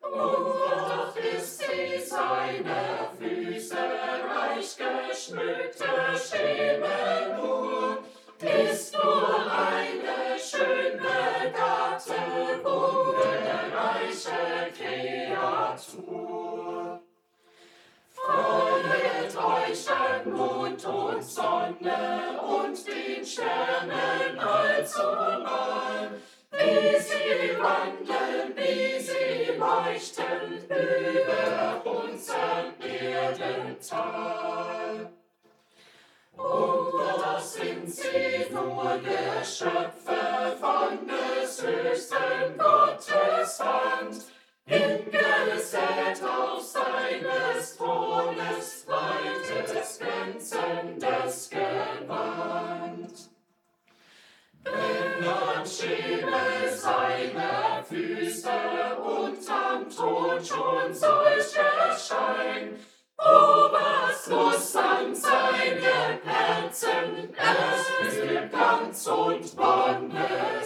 Doch ist sie seine Füße reich geschmückte Schemel nur, ist nur eine schön begabte, wunderreiche Kreatur. Freut euch an Mond und Sonne und den Sternen allzumal, wie sie wandeln, wie sie leuchten über unserem Erdental. Und doch sind sie nur Geschöpfe von des höchsten Gottes Hand, hingesät auf seines Thrones weites glänzendes Gewand. Wenn am Schemel seine Füße und am Thron schon solch erscheinen, oh, was muss an seinem Herzen es für Glanz und Wonne